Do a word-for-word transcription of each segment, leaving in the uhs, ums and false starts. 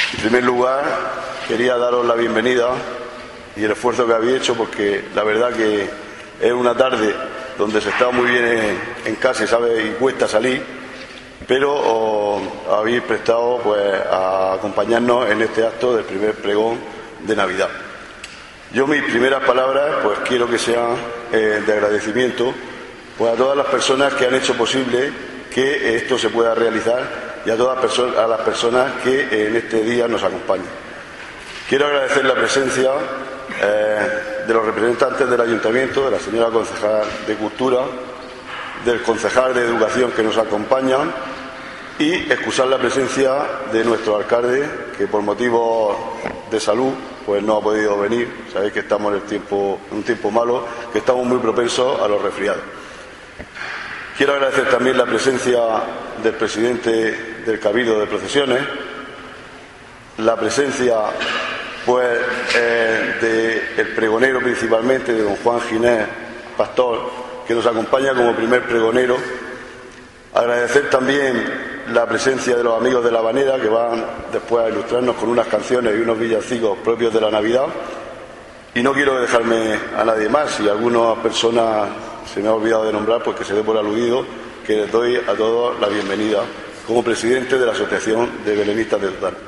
En primer lugar, quería daros la bienvenida y el esfuerzo que habéis hecho, porque la verdad que es una tarde donde se está muy bien en, en casa y sabe y cuesta salir, pero os habéis prestado pues a acompañarnos en este acto del primer pregón de Navidad. Yo mis primeras palabras pues quiero que sean eh, de agradecimiento pues a todas las personas que han hecho posible que esto se pueda realizar y a todas a las personas que en este día nos acompañan. Quiero agradecer la presencia eh, de los representantes del Ayuntamiento, de la señora concejal de Cultura, del concejal de Educación que nos acompañan, y excusar la presencia de nuestro alcalde, que por motivos de salud pues no ha podido venir. Sabéis que estamos en el tiempo, en un tiempo malo, que estamos muy propensos a los resfriados. Quiero agradecer también la presencia del presidente del Cabildo de Procesiones, la presencia pues eh, del pregonero principalmente, de don Juan Ginés Pastor, que nos acompaña como primer pregonero. Agradecer también la presencia de los amigos de La Habanera, que van después a ilustrarnos con unas canciones y unos villancicos propios de la Navidad. Y no quiero dejarme a nadie más. Si algunas personas se me ha olvidado de nombrar, pues que se dé por aludido, que les doy a todos la bienvenida como presidente de la Asociación de Belenistas de Totana.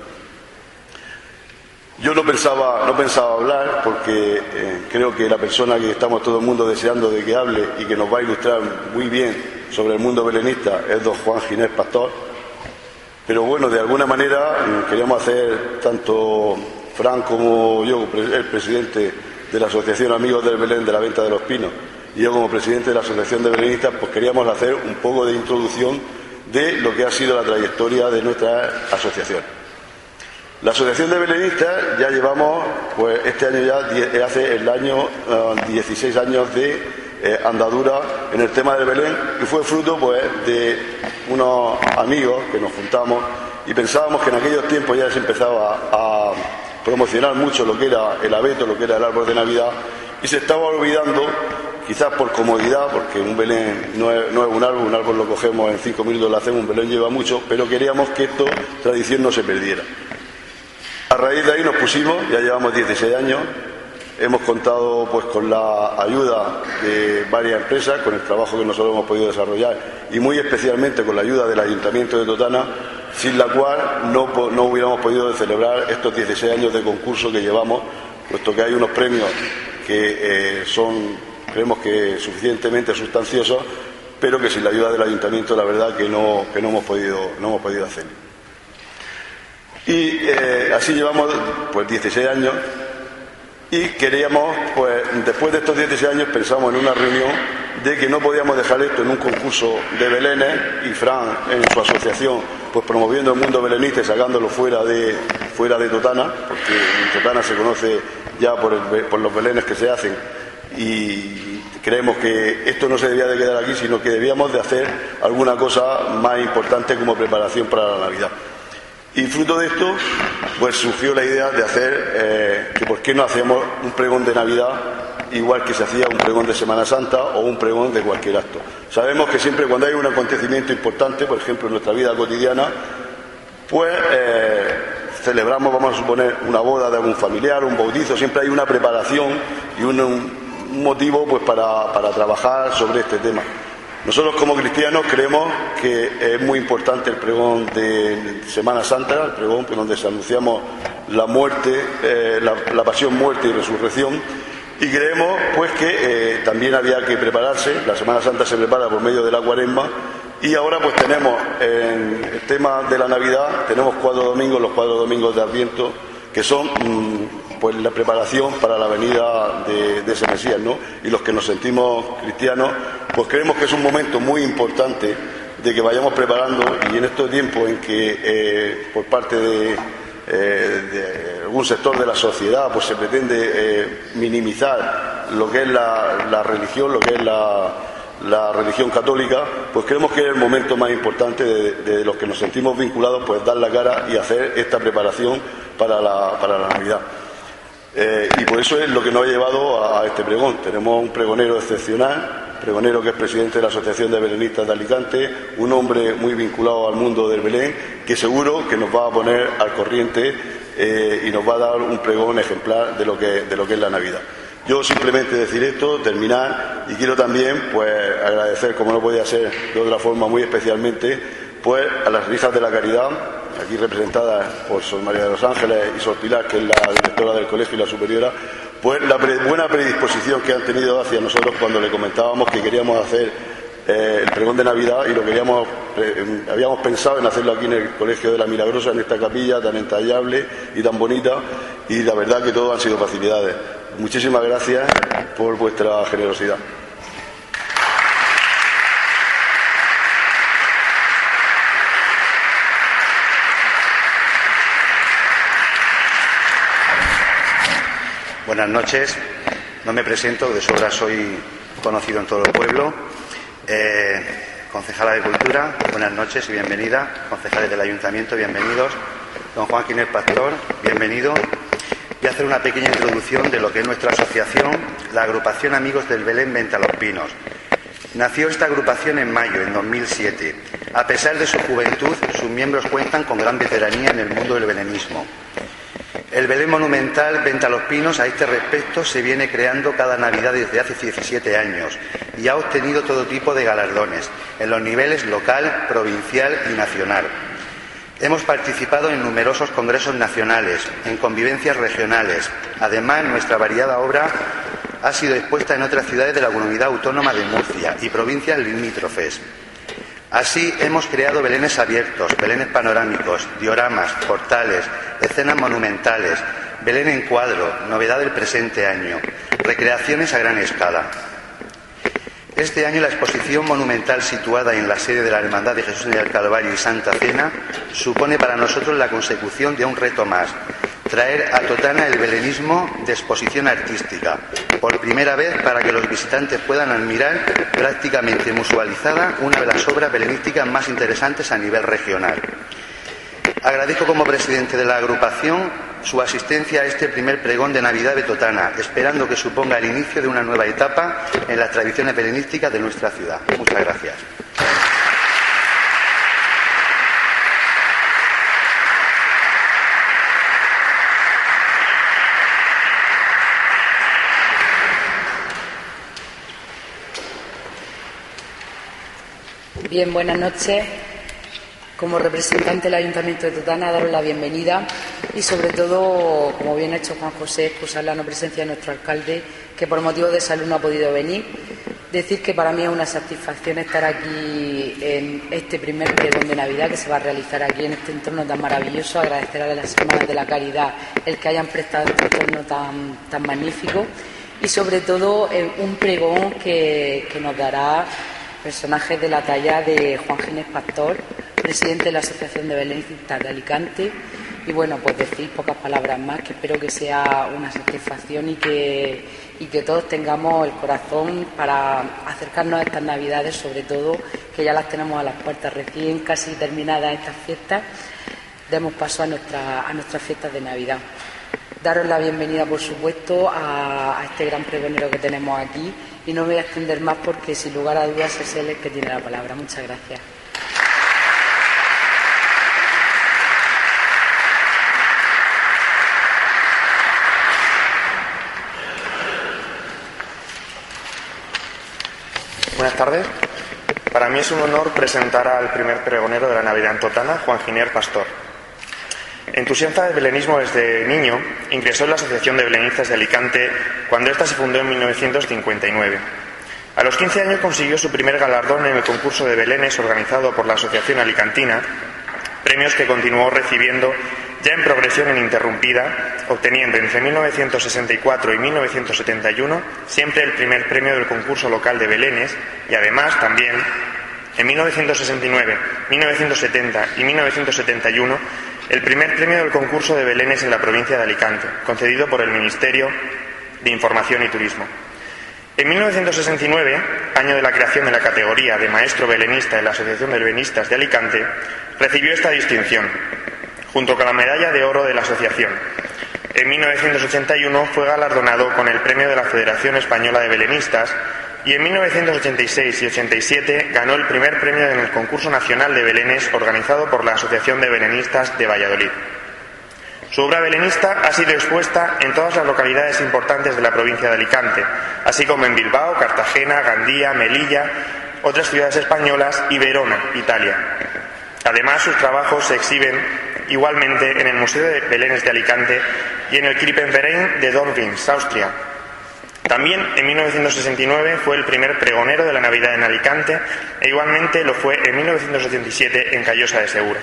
Yo no pensaba, no pensaba hablar porque eh, creo que la persona que estamos todo el mundo deseando de que hable y que nos va a ilustrar muy bien sobre el mundo belenista es don Juan Ginés Pastor. Pero bueno, de alguna manera eh, queríamos hacer, tanto Fran como yo, el presidente de la Asociación Amigos del Belén de la Venta de los Pinos, y yo como presidente de la Asociación de Belenistas, pues queríamos hacer un poco de introducción de lo que ha sido la trayectoria de nuestra asociación. La Asociación de Belenistas ya llevamos, pues este año ya hace el año uh, dieciséis años de eh, andadura en el tema del Belén, y fue fruto pues de unos amigos que nos juntamos y pensábamos que en aquellos tiempos ya se empezaba a promocionar mucho lo que era el abeto, lo que era el árbol de Navidad, y se estaba olvidando, quizás por comodidad, porque un Belén no es, no es un árbol, un árbol lo cogemos en cinco minutos, lo hacemos, un Belén lleva mucho, pero queríamos que esta tradición no se perdiera. A raíz de ahí nos pusimos, ya llevamos dieciséis años, hemos contado pues con la ayuda de varias empresas, con el trabajo que nosotros hemos podido desarrollar y muy especialmente con la ayuda del Ayuntamiento de Totana, sin la cual no, no hubiéramos podido celebrar estos dieciséis años de concurso que llevamos, puesto que hay unos premios que eh, son, creemos que suficientemente sustanciosos, pero que sin la ayuda del Ayuntamiento la verdad que no, que no, hemos, podido, no hemos podido hacer. Y eh, así llevamos pues dieciséis años, y queríamos, pues después de estos dieciséis años pensamos en una reunión de que no podíamos dejar esto en un concurso de belenes, y Fran en su asociación pues promoviendo el mundo belenista y sacándolo fuera de, fuera de Totana, porque en Totana se conoce ya por, el, por los belenes que se hacen, y creemos que esto no se debía de quedar aquí, sino que debíamos de hacer alguna cosa más importante como preparación para la Navidad. Y fruto de esto, pues surgió la idea de hacer, eh, que por qué no hacíamos un pregón de Navidad igual que se hacía un pregón de Semana Santa o un pregón de cualquier acto. Sabemos que siempre cuando hay un acontecimiento importante, por ejemplo en nuestra vida cotidiana, pues eh, celebramos, vamos a suponer, una boda de algún familiar, un bautizo, siempre hay una preparación y un, un motivo pues para, para trabajar sobre este tema. Nosotros como cristianos creemos que es muy importante el pregón de Semana Santa, el pregón donde se anunciamos la muerte, eh, la, la pasión, muerte y resurrección, y creemos pues que eh, también había que prepararse. La Semana Santa se prepara por medio de la Cuaresma, y ahora pues tenemos en el tema de la Navidad, tenemos cuatro domingos, los cuatro domingos de Adviento, que son mmm, pues la preparación para la venida de, de ese Mesías, ¿no? Y los que nos sentimos cristianos, pues creemos que es un momento muy importante de que vayamos preparando, y en estos tiempos en que eh, por parte de, eh, de algún sector de la sociedad pues se pretende eh, minimizar lo que es la, la religión, lo que es la, la religión católica, pues creemos que es el momento más importante de, de los que nos sentimos vinculados, pues dar la cara y hacer esta preparación para la, para la Navidad. Eh, y por eso es lo que nos ha llevado a, a este pregón. Tenemos un pregonero excepcional, pregonero que es presidente de la Asociación de Belenistas de Alicante, un hombre muy vinculado al mundo del Belén, que seguro que nos va a poner al corriente eh, y nos va a dar un pregón ejemplar de lo que, de lo que es la Navidad. Yo simplemente decir esto, terminar, y quiero también pues agradecer, como no podía ser de otra forma, muy especialmente pues a las Hijas de la Caridad, aquí representadas por Sor María de los Ángeles y Sor Pilar, que es la directora del colegio y la superiora, pues la pre buena predisposición que han tenido hacia nosotros cuando le comentábamos que queríamos hacer eh, el pregón de Navidad, y lo queríamos, eh, habíamos pensado en hacerlo aquí en el Colegio de la Milagrosa, en esta capilla tan entallable y tan bonita, y la verdad que todo han sido facilidades. Muchísimas gracias por vuestra generosidad. Buenas noches. No me presento, de sobra soy conocido en todo el pueblo. Eh, concejala de Cultura, buenas noches y bienvenida. Concejales del Ayuntamiento, bienvenidos. Don Juan Ginés Pastor, bienvenido. Voy a hacer una pequeña introducción de lo que es nuestra asociación, la Agrupación Amigos del Belén Venta Los Pinos. Nació esta agrupación en mayo, en dos mil siete. A pesar de su juventud, sus miembros cuentan con gran veteranía en el mundo del belenismo. El Belén Monumental Venta Los Pinos, a este respecto, se viene creando cada Navidad desde hace diecisiete años y ha obtenido todo tipo de galardones en los niveles local, provincial y nacional. Hemos participado en numerosos congresos nacionales, en convivencias regionales. Además, nuestra variada obra ha sido expuesta en otras ciudades de la Comunidad Autónoma de Murcia y provincias limítrofes. Así, hemos creado belenes abiertos, belenes panorámicos, dioramas, portales, escenas monumentales, belén en cuadro, novedad del presente año, recreaciones a gran escala. Este año la exposición monumental situada en la sede de la Hermandad de Jesús en el Calvario y Santa Cena supone para nosotros la consecución de un reto más: traer a Totana el belenismo de exposición artística, por primera vez, para que los visitantes puedan admirar prácticamente musealizada una de las obras belenísticas más interesantes a nivel regional. Agradezco como presidente de la agrupación su asistencia a este primer pregón de Navidad de Totana, esperando que suponga el inicio de una nueva etapa en las tradiciones belenísticas de nuestra ciudad. Muchas gracias. Bien, buenas noches. Como representante del Ayuntamiento de Totana, daros la bienvenida y, sobre todo, como bien ha hecho Juan José, excusar la no presencia de nuestro alcalde, que por motivos de salud no ha podido venir. Decir que para mí es una satisfacción estar aquí en este primer pregón de Navidad que se va a realizar aquí en este entorno tan maravilloso. Agradecer a las Hermanas de la Caridad el que hayan prestado este entorno tan, tan magnífico y, sobre todo, eh, un pregón que, que nos dará personajes de la talla de Juan Ginés Pastor, presidente de la Asociación de Belenistas de Alicante. Y bueno, pues decir pocas palabras más, que espero que sea una satisfacción y que, y que todos tengamos el corazón para acercarnos a estas Navidades, sobre todo que ya las tenemos a las puertas, recién casi terminadas estas fiestas, demos paso a, nuestra, a nuestras fiestas de Navidad. Daros la bienvenida, por supuesto, a, a este gran pregonero que tenemos aquí, y no me voy a extender más porque, sin lugar a dudas, es él el que tiene la palabra. Muchas gracias. Buenas tardes. Para mí es un honor presentar al primer pregonero de la Navidad en Totana, Juan Ginés Pastor. Entusiasta del belenismo desde niño, ingresó en la Asociación de Belenistas de Alicante cuando ésta se fundó en mil novecientos cincuenta y nueve. A los quince años consiguió su primer galardón en el concurso de belenes organizado por la Asociación Alicantina, premios que continuó recibiendo ya en progresión ininterrumpida, obteniendo entre mil novecientos sesenta y cuatro y mil novecientos setenta y uno siempre el primer premio del concurso local de belenes, y además también en mil novecientos sesenta y nueve, mil novecientos setenta y mil novecientos setenta y uno el primer premio del concurso de belenes en la provincia de Alicante, concedido por el Ministerio de Información y Turismo. En mil novecientos sesenta y nueve, año de la creación de la categoría de maestro belenista en la Asociación de Belenistas de Alicante, recibió esta distinción, junto con la medalla de oro de la asociación. En mil novecientos ochenta y uno fue galardonado con el premio de la Federación Española de Belenistas y en mil novecientos ochenta y seis y ochenta y siete ganó el primer premio en el concurso nacional de belenes organizado por la Asociación de Belenistas de Valladolid. Su obra belenista ha sido expuesta en todas las localidades importantes de la provincia de Alicante, así como en Bilbao, Cartagena, Gandía, Melilla, otras ciudades españolas y Verona, Italia. Además, sus trabajos se exhiben igualmente en el Museo de Belenes de Alicante y en el Krippenverein de Dortmund, Austria. También en mil novecientos sesenta y nueve fue el primer pregonero de la Navidad en Alicante e igualmente lo fue en mil novecientos ochenta y siete en Callosa de Segura.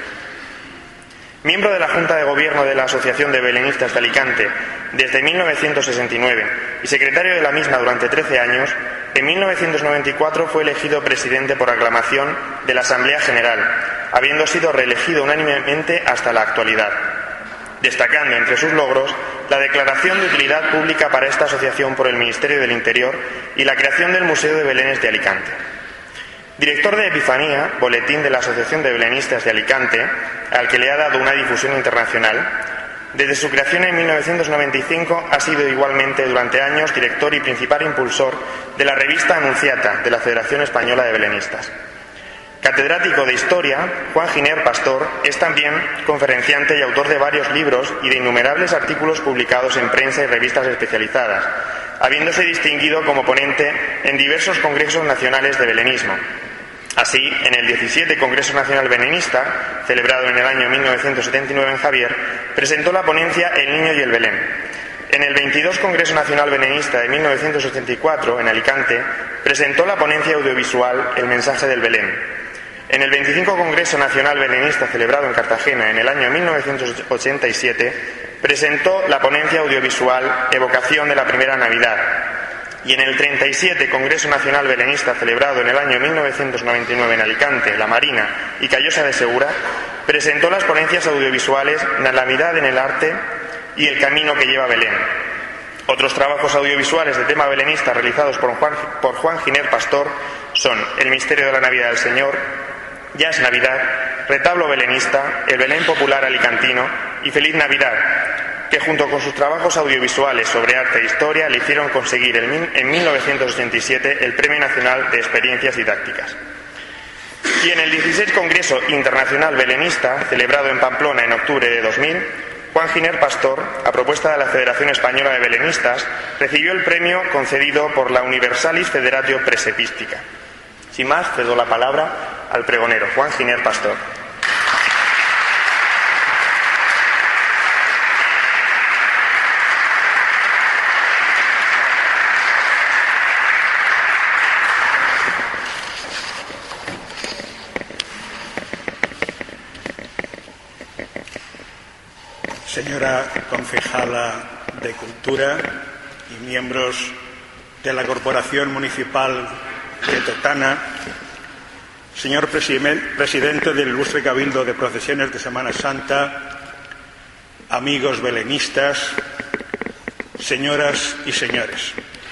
Miembro de la Junta de Gobierno de la Asociación de Belenistas de Alicante desde mil novecientos sesenta y nueve y secretario de la misma durante trece años, en mil novecientos noventa y cuatro fue elegido presidente por aclamación de la Asamblea General, habiendo sido reelegido unánimemente hasta la actualidad, destacando entre sus logros la declaración de utilidad pública para esta asociación por el Ministerio del Interior y la creación del Museo de Belenes de Alicante. Director de Epifanía, boletín de la Asociación de Belenistas de Alicante, al que le ha dado una difusión internacional, desde su creación en mil novecientos noventa y cinco ha sido igualmente durante años director y principal impulsor de la revista Anunciata de la Federación Española de Belenistas. Catedrático de Historia, Juan Giner Pastor es también conferenciante y autor de varios libros y de innumerables artículos publicados en prensa y revistas especializadas, habiéndose distinguido como ponente en diversos congresos nacionales de belenismo. Así, en el diecisiete Congreso Nacional Belenista, celebrado en el año mil novecientos setenta y nueve en Javier, presentó la ponencia El Niño y el Belén. En el veintidós Congreso Nacional Belenista de mil novecientos ochenta y cuatro, en Alicante, presentó la ponencia audiovisual El Mensaje del Belén. En el veinticinco Congreso Nacional Belenista, celebrado en Cartagena en el año mil novecientos ochenta y siete, presentó la ponencia audiovisual Evocación de la Primera Navidad. Y en el treinta y siete Congreso Nacional Belenista, celebrado en el año mil novecientos noventa y nueve en Alicante, La Marina y Callosa de Segura, presentó las ponencias audiovisuales La Navidad en el Arte y El Camino que lleva a Belén. Otros trabajos audiovisuales de tema belenista realizados por Juan, por Juan Giner Pastor son El Misterio de la Navidad del Señor, Ya es Navidad, Retablo belenista, El Belén popular alicantino y Feliz Navidad, que junto con sus trabajos audiovisuales sobre arte e historia le hicieron conseguir en mil novecientos ochenta y siete el Premio Nacional de Experiencias Didácticas. Y en el dieciséis Congreso Internacional Belenista, celebrado en Pamplona en octubre de dos mil, Juan Giner Pastor, a propuesta de la Federación Española de Belenistas, recibió el premio concedido por la Universalis Federatio Presepistica. Sin más, cedo la palabra al pregonero, Juan Giner Pastor. Señora concejala de Cultura y miembros de la Corporación Municipal de Totana, señor presidente del Ilustre Cabildo de Procesiones de Semana Santa, amigos belenistas, señoras y señores,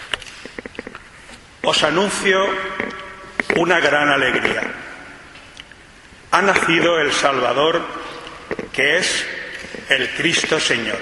os anuncio una gran alegría. Ha nacido el Salvador, que es el Cristo Señor.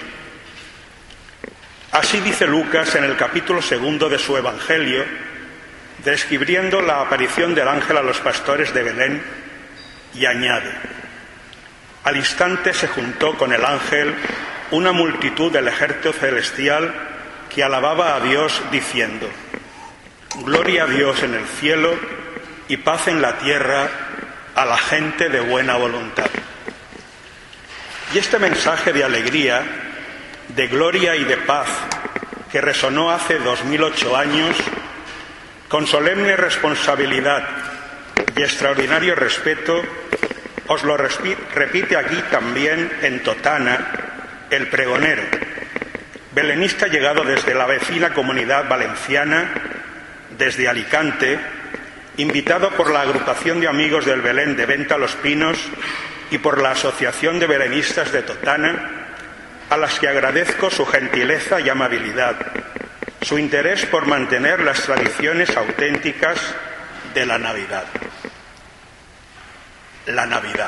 Así dice Lucas en el capítulo segundo de su Evangelio, describiendo la aparición del ángel a los pastores de Belén, y añade: al instante se juntó con el ángel una multitud del ejército celestial que alababa a Dios diciendo: gloria a Dios en el cielo y paz en la tierra a la gente de buena voluntad. Y este mensaje de alegría, de gloria y de paz, que resonó hace dos mil ocho años, con solemne responsabilidad y extraordinario respeto, os lo repite aquí también en Totana el pregonero, belenista llegado desde la vecina Comunidad Valenciana, desde Alicante, invitado por la Agrupación de Amigos del Belén de Venta Los Pinos y por la Asociación de Belenistas de Totana, a las que agradezco su gentileza y amabilidad, su interés por mantener las tradiciones auténticas de la Navidad. La Navidad.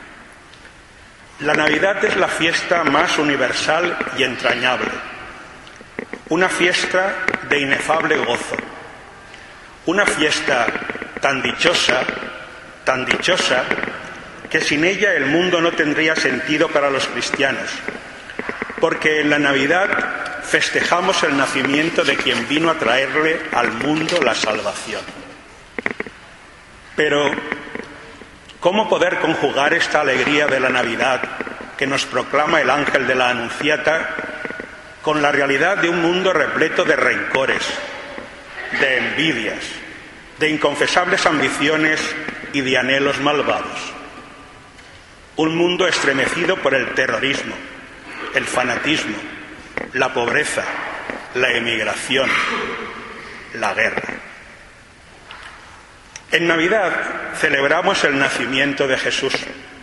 La Navidad es la fiesta más universal y entrañable, una fiesta de inefable gozo, Una fiesta tan dichosa, tan dichosa, que sin ella el mundo no tendría sentido para los cristianos, porque en la Navidad festejamos el nacimiento de quien vino a traerle al mundo la salvación. Pero, ¿cómo poder conjugar esta alegría de la Navidad que nos proclama el ángel de la Anunciata con la realidad de un mundo repleto de rencores, de envidias, de inconfesables ambiciones y de anhelos malvados? Un mundo estremecido por el terrorismo, el fanatismo, la pobreza, la emigración, la guerra. En Navidad celebramos el nacimiento de Jesús,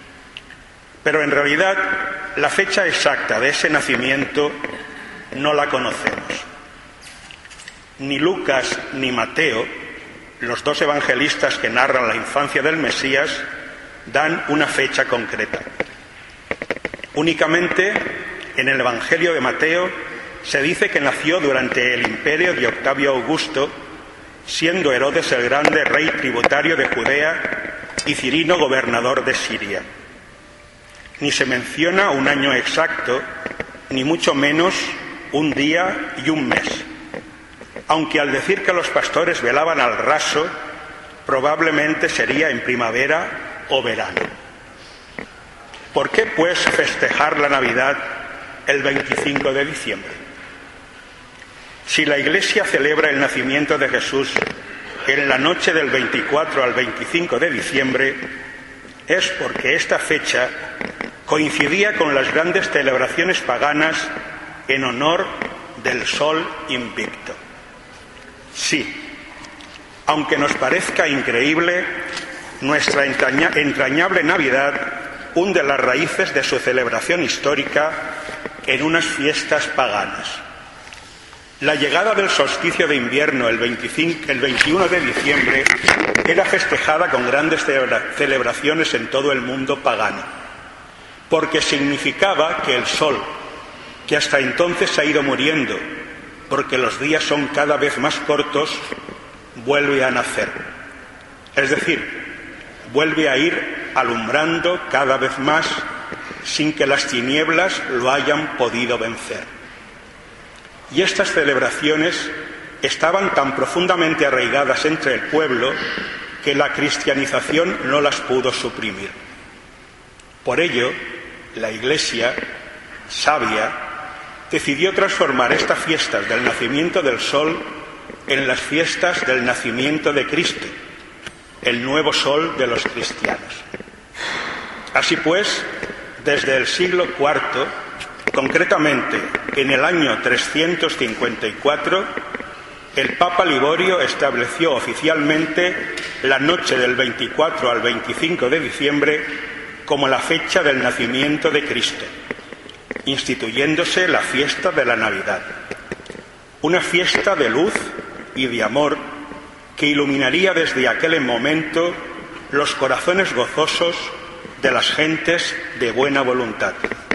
pero en realidad la fecha exacta de ese nacimiento no la conocemos. Ni Lucas ni Mateo, los dos evangelistas que narran la infancia del Mesías, dan una fecha concreta. Únicamente en el Evangelio de Mateo se dice que nació durante el imperio de Octavio Augusto, siendo Herodes el Grande rey tributario de Judea y Cirino gobernador de Siria. Ni se menciona un año exacto, ni mucho menos un día y un mes, aunque al decir que los pastores velaban al raso, probablemente sería en primavera o verano. ¿Por qué, pues, festejar la Navidad el veinticinco de diciembre? Si la Iglesia celebra el nacimiento de Jesús en la noche del veinticuatro al veinticinco de diciembre, es porque esta fecha coincidía con las grandes celebraciones paganas en honor del sol invicto. Sí, aunque nos parezca increíble, nuestra entraña- entrañable Navidad hunde las raíces de su celebración histórica en unas fiestas paganas. La llegada del solsticio de invierno el, veinticinco, el veintiuno de diciembre era festejada con grandes celebra- celebraciones en todo el mundo pagano, porque significaba que el sol, que hasta entonces ha ido muriendo, porque los días son cada vez más cortos, vuelve a nacer. Es decir, vuelve a ir alumbrando cada vez más sin que las tinieblas lo hayan podido vencer. Y estas celebraciones estaban tan profundamente arraigadas entre el pueblo que la cristianización no las pudo suprimir. Por ello, la Iglesia, sabia, decidió transformar estas fiestas del nacimiento del sol en las fiestas del nacimiento de Cristo, el nuevo sol de los cristianos. Así pues, desde el siglo cuarto, concretamente en el año trescientos cincuenta y cuatro, el Papa Liborio estableció oficialmente la noche del veinticuatro al veinticinco de diciembre como la fecha del nacimiento de Cristo, instituyéndose la fiesta de la Navidad, una fiesta de luz y de amor que iluminaría desde aquel momento los corazones gozosos de las gentes de buena voluntad.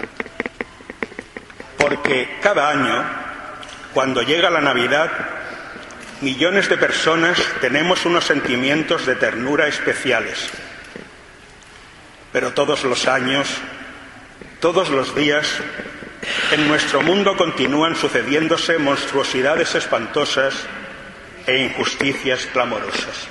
Porque cada año, cuando llega la Navidad, millones de personas tenemos unos sentimientos de ternura especiales. Pero todos los años, todos los días, en nuestro mundo continúan sucediéndose monstruosidades espantosas e injusticias clamorosas.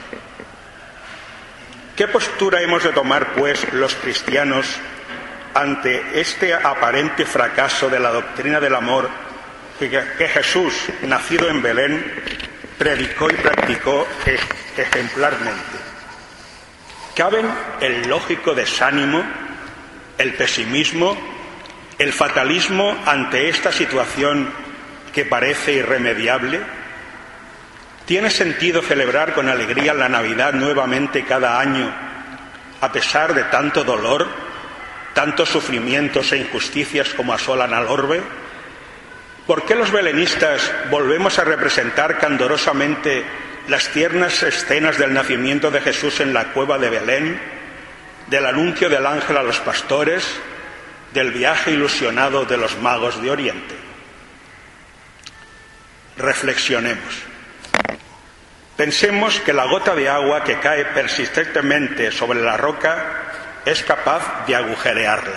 ¿Qué postura hemos de tomar, pues, los cristianos ante este aparente fracaso de la doctrina del amor que, que Jesús, nacido en Belén, predicó y practicó ejemplarmente? ¿Caben el lógico desánimo, el pesimismo, el fatalismo ante esta situación que parece irremediable? ¿Tiene sentido celebrar con alegría la Navidad nuevamente cada año, a pesar de tanto dolor, tantos sufrimientos e injusticias como asolan al orbe? ¿Por qué los belenistas volvemos a representar candorosamente las tiernas escenas del nacimiento de Jesús en la cueva de Belén, del anuncio del ángel a los pastores, del viaje ilusionado de los magos de Oriente? Reflexionemos. Pensemos que la gota de agua que cae persistentemente sobre la roca es capaz de agujerearla.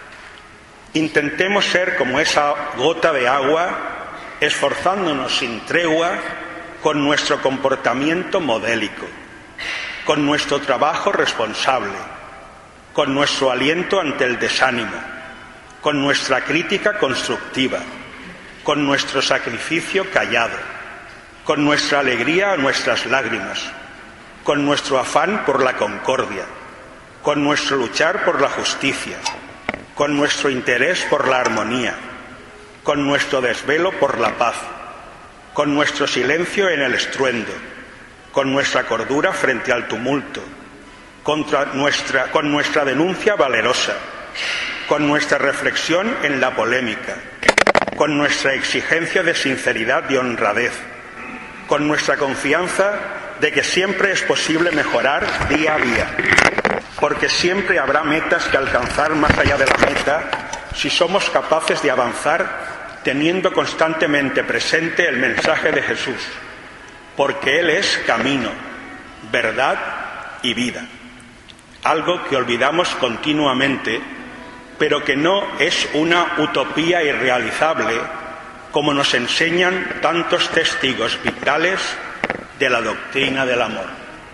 Intentemos ser como esa gota de agua, esforzándonos sin tregua con nuestro comportamiento modélico, con nuestro trabajo responsable, con nuestro aliento ante el desánimo, con nuestra crítica constructiva, con nuestro sacrificio callado, con nuestra alegría a nuestras lágrimas, con nuestro afán por la concordia, con nuestro luchar por la justicia, con nuestro interés por la armonía, con nuestro desvelo por la paz, con nuestro silencio en el estruendo, con nuestra cordura frente al tumulto, contra nuestra, con nuestra denuncia valerosa, con nuestra reflexión en la polémica, con nuestra exigencia de sinceridad y honradez, con nuestra confianza de que siempre es posible mejorar día a día, porque siempre habrá metas que alcanzar más allá de la meta si somos capaces de avanzar teniendo constantemente presente el mensaje de Jesús, porque Él es camino, verdad y vida. Algo que olvidamos continuamente, pero que no es una utopía irrealizable, como nos enseñan tantos testigos vitales de la doctrina del amor.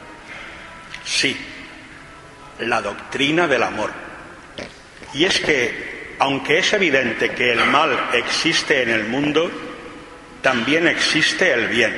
Sí, la doctrina del amor. Y es que, aunque es evidente que el mal existe en el mundo, también existe el bien,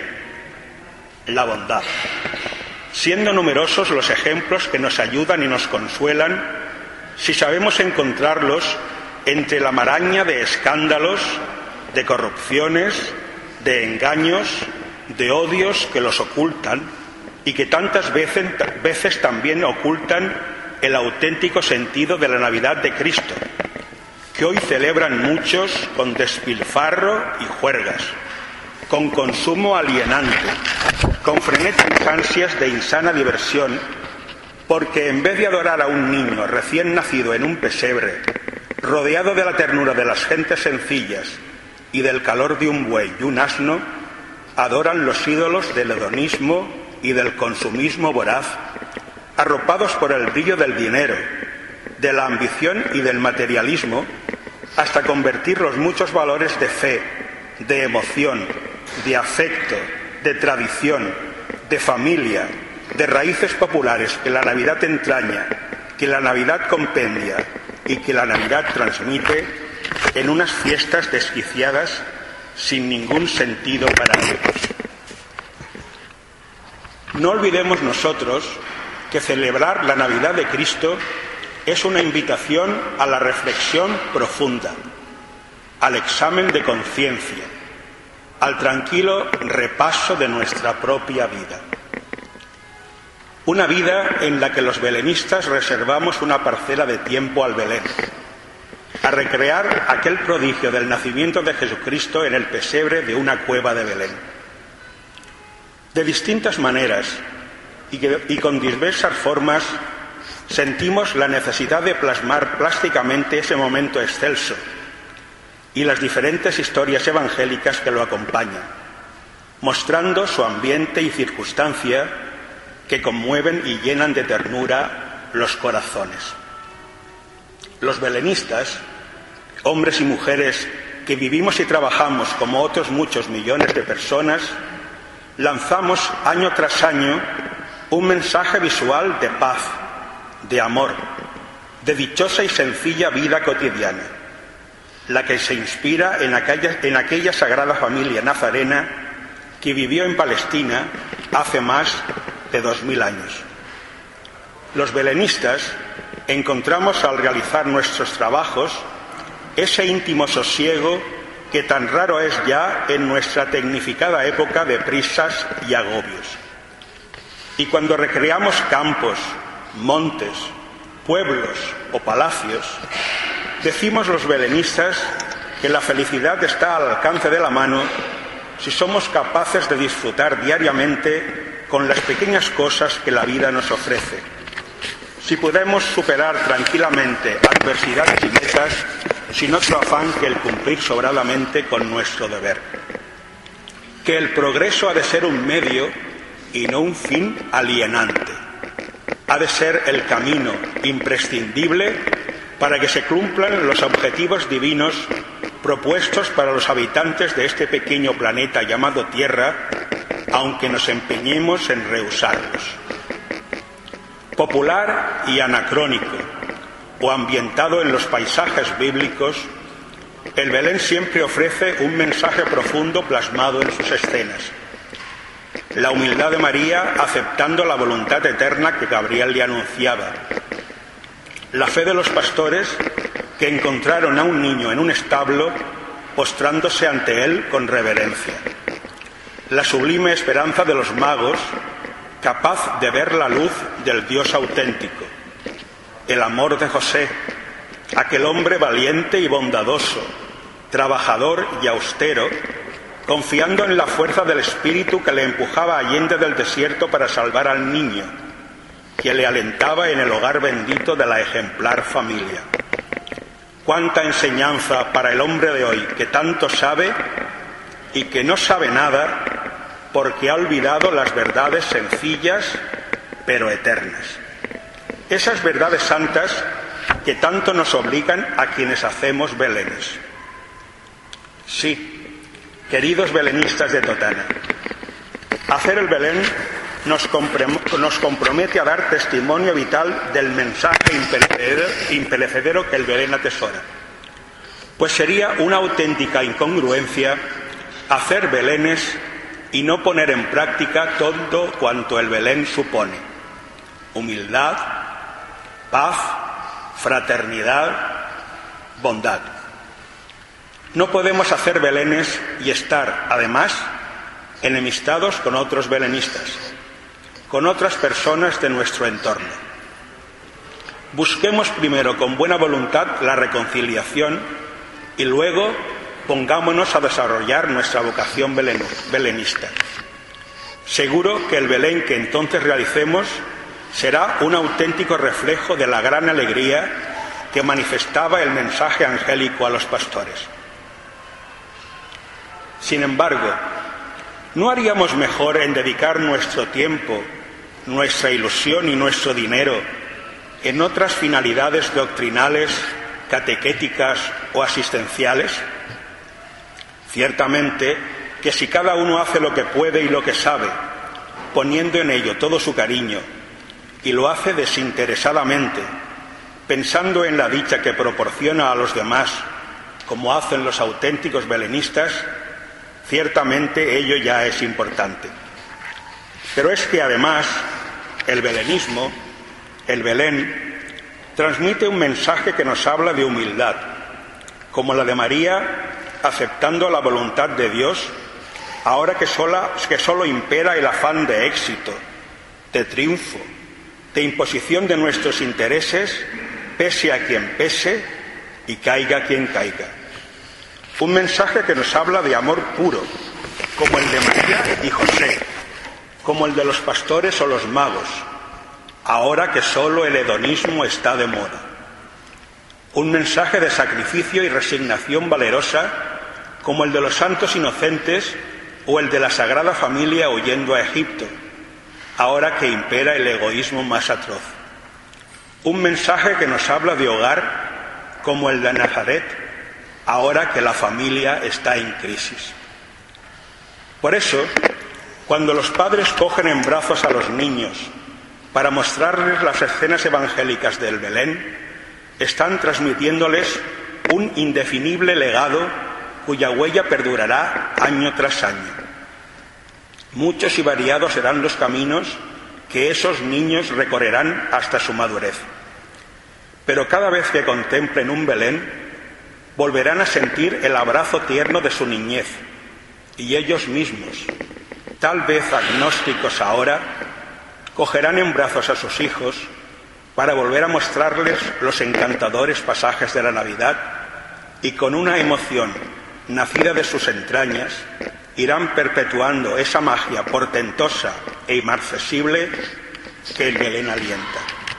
la bondad. Siendo numerosos los ejemplos que nos ayudan y nos consuelan, si sabemos encontrarlos entre la maraña de escándalos, de corrupciones, de engaños, de odios que los ocultan y que tantas veces, veces también ocultan el auténtico sentido de la Navidad de Cristo, que hoy celebran muchos con despilfarro y juergas, con consumo alienante, con frenéticas ansias de insana diversión, porque en vez de adorar a un niño recién nacido en un pesebre, rodeado de la ternura de las gentes sencillas y del calor de un buey y un asno, adoran los ídolos del hedonismo y del consumismo voraz, arropados por el brillo del dinero, de la ambición y del materialismo, hasta convertir los muchos valores de fe, de emoción, de afecto, de tradición, de familia, de raíces populares que la Navidad entraña, que la Navidad compendia y que la Navidad transmite, en unas fiestas desquiciadas sin ningún sentido para ellos. No olvidemos nosotros que celebrar la Navidad de Cristo es una invitación a la reflexión profunda, al examen de conciencia, al tranquilo repaso de nuestra propia vida. Una vida en la que los belenistas reservamos una parcela de tiempo al Belén, a recrear aquel prodigio del nacimiento de Jesucristo en el pesebre de una cueva de Belén. De distintas maneras y, que, y con diversas formas sentimos la necesidad de plasmar plásticamente ese momento excelso y las diferentes historias evangélicas que lo acompañan, mostrando su ambiente y circunstancia que conmueven y llenan de ternura los corazones. Los belenistas, hombres y mujeres que vivimos y trabajamos como otros muchos millones de personas, lanzamos año tras año un mensaje visual de paz, de amor, de dichosa y sencilla vida cotidiana, la que se inspira en aquella, en aquella sagrada familia nazarena que vivió en Palestina hace más de dos mil años. Los belenistas encontramos al realizar nuestros trabajos ese íntimo sosiego que tan raro es ya en nuestra tecnificada época de prisas y agobios. Y cuando recreamos campos, montes, pueblos o palacios, decimos los belenistas que la felicidad está al alcance de la mano si somos capaces de disfrutar diariamente con las pequeñas cosas que la vida nos ofrece, si podemos superar tranquilamente adversidades y metas sin otro afán que el cumplir sobradamente con nuestro deber, que el progreso ha de ser un medio y no un fin alienante. Ha de ser el camino imprescindible para que se cumplan los objetivos divinos propuestos para los habitantes de este pequeño planeta llamado Tierra, aunque nos empeñemos en rehusarlos. Popular y anacrónico, o ambientado en los paisajes bíblicos, el Belén siempre ofrece un mensaje profundo plasmado en sus escenas. La humildad de María aceptando la voluntad eterna que Gabriel le anunciaba. La fe de los pastores que encontraron a un niño en un establo postrándose ante él con reverencia. La sublime esperanza de los magos capaz de ver la luz del Dios auténtico. El amor de José, aquel hombre valiente y bondadoso, trabajador y austero, confiando en la fuerza del espíritu que le empujaba allende del desierto para salvar al niño, que le alentaba en el hogar bendito de la ejemplar familia. Cuánta enseñanza para el hombre de hoy que tanto sabe y que no sabe nada porque ha olvidado las verdades sencillas pero eternas. Esas verdades santas que tanto nos obligan a quienes hacemos belenes. Sí, queridos belenistas de Totana, hacer el Belén nos, nos compromete a dar testimonio vital del mensaje imperecedero, imperecedero que el Belén atesora. Pues sería una auténtica incongruencia hacer belenes y no poner en práctica todo cuanto el Belén supone: humildad, paz, fraternidad, bondad. No podemos hacer belenes y estar, además, enemistados con otros belenistas, con otras personas de nuestro entorno. Busquemos primero con buena voluntad la reconciliación y luego pongámonos a desarrollar nuestra vocación belenista. Seguro que el Belén que entonces realicemos será un auténtico reflejo de la gran alegría que manifestaba el mensaje angélico a los pastores. Sin embargo, ¿no haríamos mejor en dedicar nuestro tiempo, nuestra ilusión y nuestro dinero en otras finalidades doctrinales, catequéticas o asistenciales? Ciertamente que si cada uno hace lo que puede y lo que sabe, poniendo en ello todo su cariño, y lo hace desinteresadamente, pensando en la dicha que proporciona a los demás, como hacen los auténticos belenistas, ciertamente ello ya es importante. Pero es que además el belenismo, el Belén, transmite un mensaje que nos habla de humildad, como la de María aceptando la voluntad de Dios, ahora que, sola, que solo impera el afán de éxito, de triunfo, de imposición de nuestros intereses, pese a quien pese y caiga quien caiga. Un mensaje que nos habla de amor puro, como el de María y José, como el de los pastores o los magos, ahora que solo el hedonismo está de moda. Un mensaje de sacrificio y resignación valerosa, como el de los santos inocentes o el de la Sagrada Familia huyendo a Egipto, ahora que impera el egoísmo más atroz. Un mensaje que nos habla de hogar, como el de Nazaret, ahora que la familia está en crisis. Por eso, cuando los padres cogen en brazos a los niños para mostrarles las escenas evangélicas del Belén, están transmitiéndoles un indefinible legado cuya huella perdurará año tras año. Muchos y variados serán los caminos que esos niños recorrerán hasta su madurez. Pero cada vez que contemplen un Belén, volverán a sentir el abrazo tierno de su niñez, y ellos mismos, tal vez agnósticos ahora, cogerán en brazos a sus hijos para volver a mostrarles los encantadores pasajes de la Navidad, y con una emoción nacida de sus entrañas irán perpetuando esa magia portentosa e inmarcesible que el Belén alienta.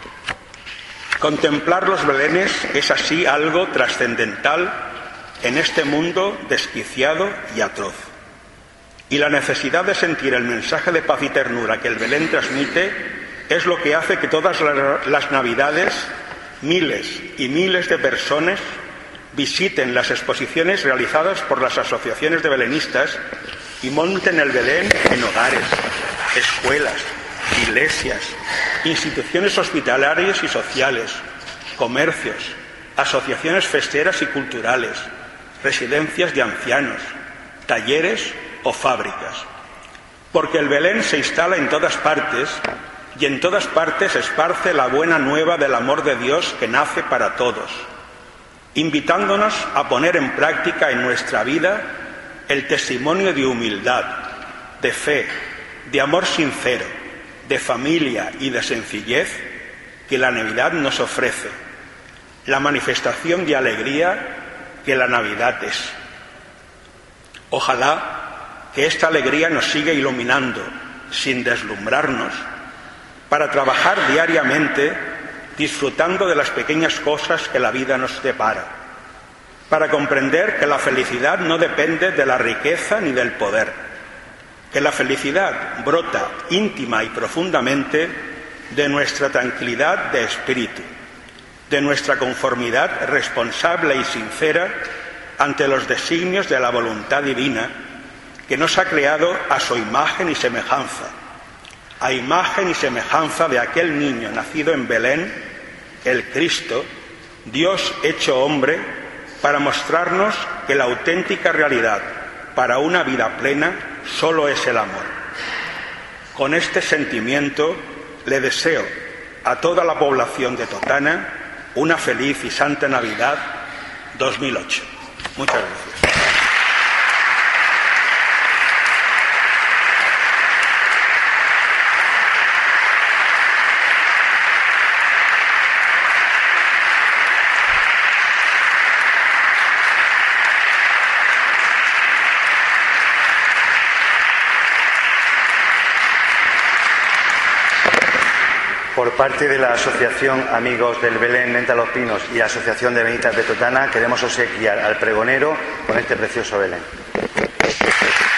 Contemplar los belenes es así algo trascendental en este mundo desquiciado y atroz. Y la necesidad de sentir el mensaje de paz y ternura que el Belén transmite es lo que hace que todas las Navidades miles y miles de personas visiten las exposiciones realizadas por las asociaciones de belenistas y monten el Belén en hogares, escuelas, iglesias, instituciones hospitalarias y sociales, comercios, asociaciones festeras y culturales, residencias de ancianos, talleres o fábricas. Porque el Belén se instala en todas partes y en todas partes esparce la buena nueva del amor de Dios que nace para todos, invitándonos a poner en práctica en nuestra vida el testimonio de humildad, de fe, de amor sincero, de familia y de sencillez que la Navidad nos ofrece, la manifestación de alegría que la Navidad es. Ojalá que esta alegría nos siga iluminando, sin deslumbrarnos, para trabajar diariamente disfrutando de las pequeñas cosas que la vida nos depara, para comprender que la felicidad no depende de la riqueza ni del poder, que la felicidad brota íntima y profundamente de nuestra tranquilidad de espíritu, de nuestra conformidad responsable y sincera ante los designios de la voluntad divina que nos ha creado a su imagen y semejanza, a imagen y semejanza de aquel niño nacido en Belén, el Cristo, Dios hecho hombre, para mostrarnos que la auténtica realidad para una vida plena solo es el amor. Con este sentimiento le deseo a toda la población de Totana una feliz y santa Navidad dos mil ocho. Muchas gracias. Por parte de la Asociación Amigos del Belén Menta Los Pinos y Asociación de Benitas de Totana, queremos obsequiar al pregonero con este precioso Belén.